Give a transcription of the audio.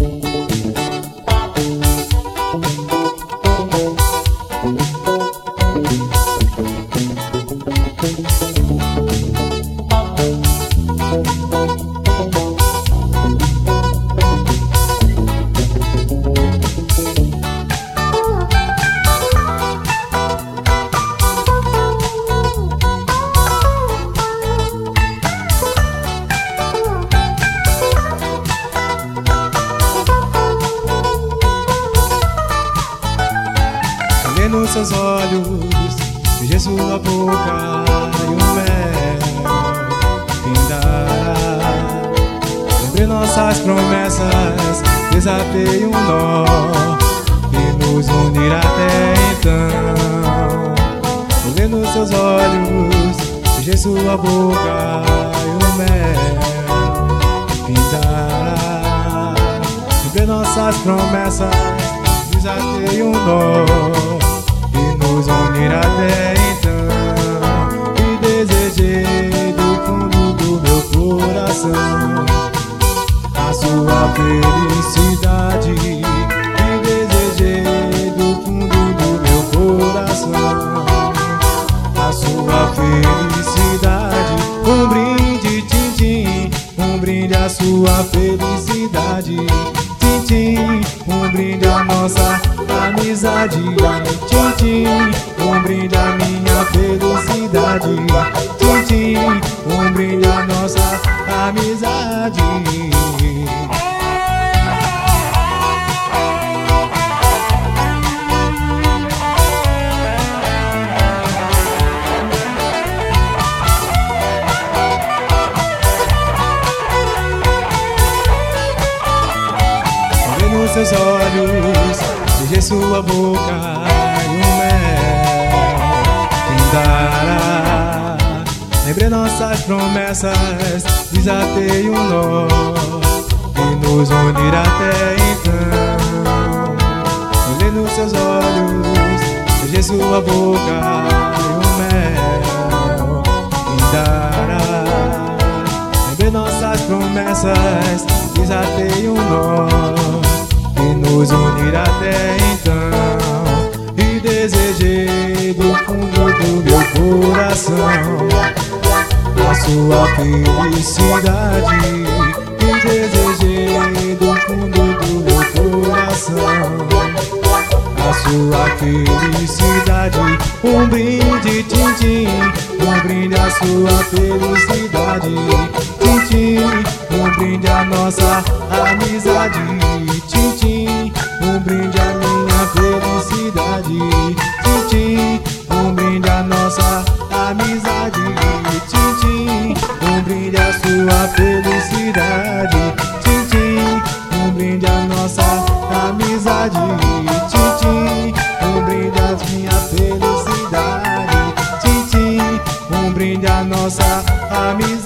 Nos seus olhos, veja sua boca e o mel findar. Lembre nossas promessas, desatei nó e nos unir até então. Olhei nos seus olhos, veja sua boca e o mel findar. Lembre nossas promessas, desatei nó nos unir até então. E desejei do fundo do meu coração a sua felicidade. E desejei do fundo do meu coração a sua felicidade. Um brinde, tim-tim, um brinde à sua felicidade. Tim-tim, um brinde à nossa amizade. Tim-tim, um brinde à minha felicidade. Tim-tim, um brinde à nossa amizade. Olhei nos seus olhos, beijei sua boca e o mel findará. Lembrei nossas promessas, desatei nó e nos unir até então. Olhei nos seus olhos, beijei sua boca e o mel findará. Lembrei nossas promessas, desatei nó e nos unir até então. E desejei do fundo do meu coração a sua felicidade. E desejei do fundo do meu coração a sua felicidade. Um brinde, tim-tim, um brinde à sua felicidade. Tim-tim, um brinde à nossa amizade. Tim-tim, um brinde à minha felicidade. Tim-tim, um brinde à nossa amizade. Tim-tim, um brinde à sua felicidade. Tim-tim, um brinde à nossa amizade. Tim-tim, um brinde à minha felicidade. Tim-tim, um brinde à nossa amizade.